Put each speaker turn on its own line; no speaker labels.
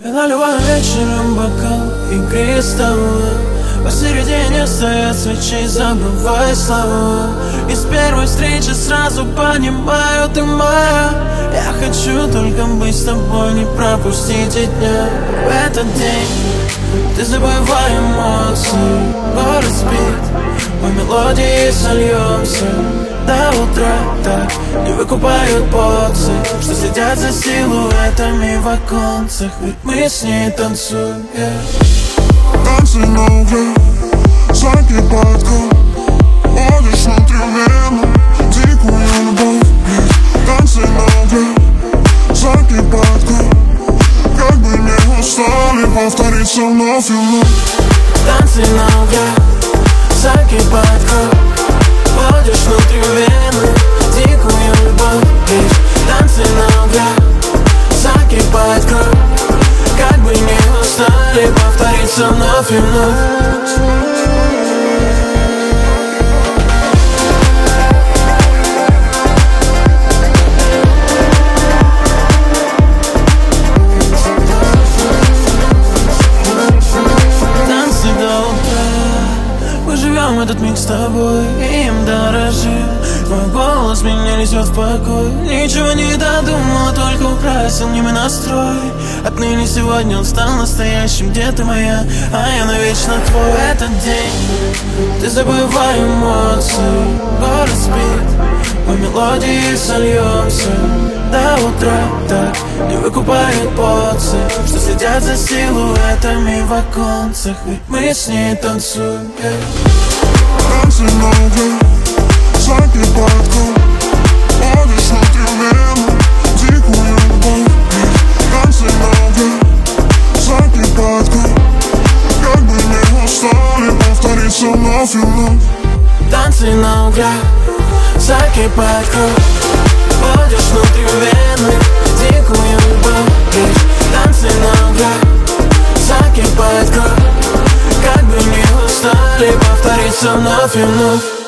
Я наливаю вечером бокал игристого. Посередине стоят свечи, забывай слова. И с первой встречи сразу понимаю, ты моя. Я хочу только быть с тобой, не пропустить и дня. В этот день ты забывай эмоции. Город спит, по мелодии сольемся до утра, так не выкупают поци, что следят за силуэтами в оконцах. Ведь мы с ней танцуем,
Танцы на угле, закипает кровь. Водишь внутри вену, дикую любовь. Танцы на угле, закипает кровь. Как бы не устали повториться вновь и вновь.
Танцы на угле, закипает кровь. Водишь внутри вены, дикую любовь. Танцы на угле, закипает кровь. Как бы не устали повториться вновь и вновь. Живем этот миг с тобой, и им дорожим. Твой голос меня несет в покой. Ничего не додумал, только украсил мне мой настрой. Отныне сегодня он стал настоящим. Где ты моя, а я навечно твой. В этот день ты забывай эмоции. Город спит, по мелодии сольемся до утра, так не выкупают поци, что следят за силуэтами в оконцах. Ведь мы с ней танцуем,
Танцы на угле, закипает кровь. Водишь внутри вену, дикую любовь. Танцы на угле, закипает кровь. Как бы не устали повториться вновь и вновь.
Танцы на угле, закипает кровь. Водишь внутри вены, дикую любовь. Танцы на угле, закипает кровь. Как бы не устали повториться вновь и вновь.